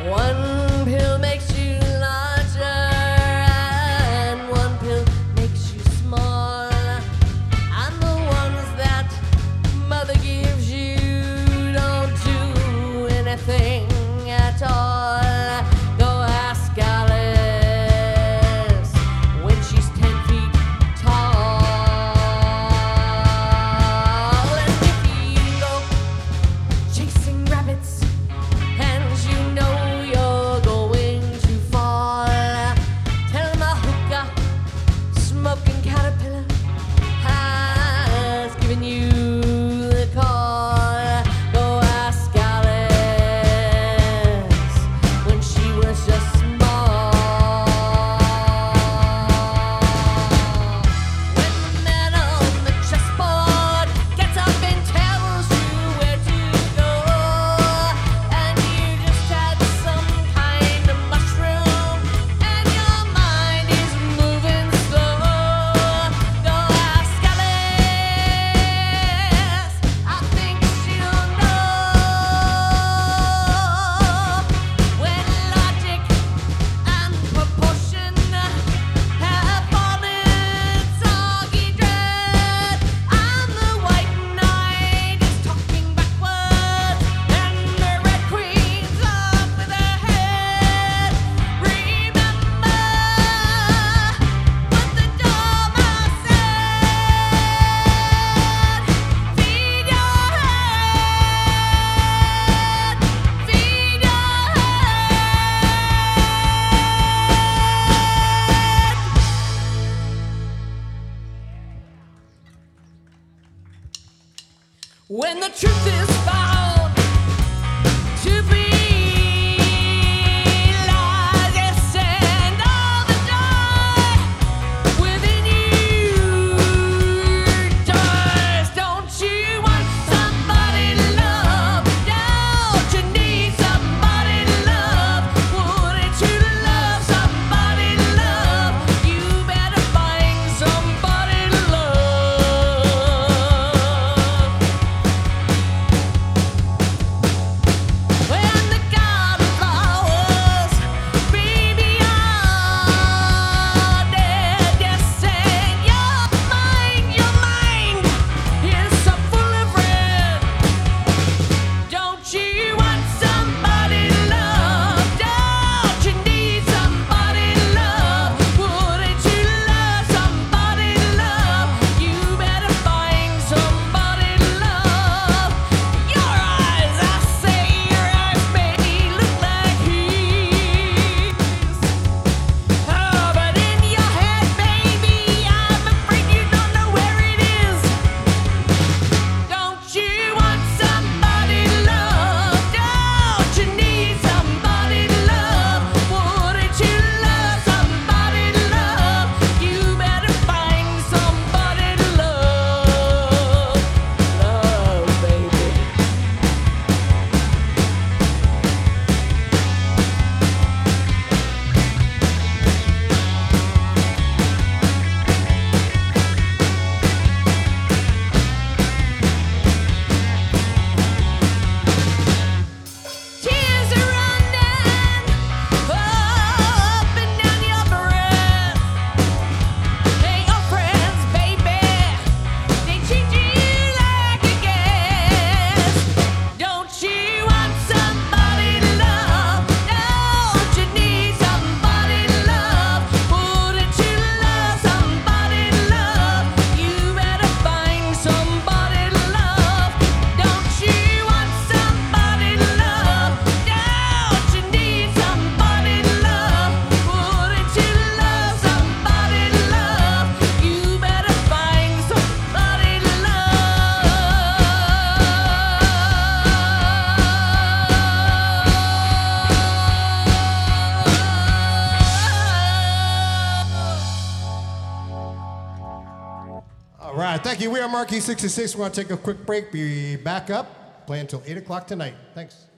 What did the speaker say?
One pill makes you larger, and one pill makes you small. And the ones that mother gives you don't do anything at all. Go ask Alice when she's 10 feet tall. And if you go chasing rabbits and you know you're going to fall, tell him a hookah smoking caterpillar has given you the call. Go ask Alice when she was just small. When the man on the chessboard gets up and tells you where to go, and you just had some kind of mushroom, and your mind is moving slow, go ask Alice. I think she'll know. When logic and proportion have fallen soggy dread, and the white knight is talking backwards, and the red queen's off with her head. Remember what the dormouse said. Feed your head, feed your head. When the truth is found to be lies, yes, and all the joy within you dies. Don't you want somebody to love? Don't you need somebody to love? Wouldn't you love somebody to love? You better find somebody to love. When the garden flowers, baby, are dead, yes, and your mind is so full of red. Don't you want somebody to love? Don't you need somebody to love? Wouldn't you love somebody to love? You better find somebody to love. Your eyes, I say, your eyes make me look like his. Oh, but in your head, baby, I'm afraid you don't know where it is. Don't you want somebody to love? Don't you need somebody to love? Wouldn't you love somebody to love? You better find somebody to love. Love, baby. Tears are running up and down your breath. Hey, your friends, baby, they treat you like a guest. Don't you want somebody to love? Don't you need somebody to love? Wouldn't you love somebody to love? You better find somebody to love. Don't you want somebody to love? Don't you need somebody to love? Wouldn't you love somebody to love? You better find somebody to love. All right, thank you. We are Marquee 66. We're going to take a quick break, be back up, play until 8 o'clock tonight. Thanks.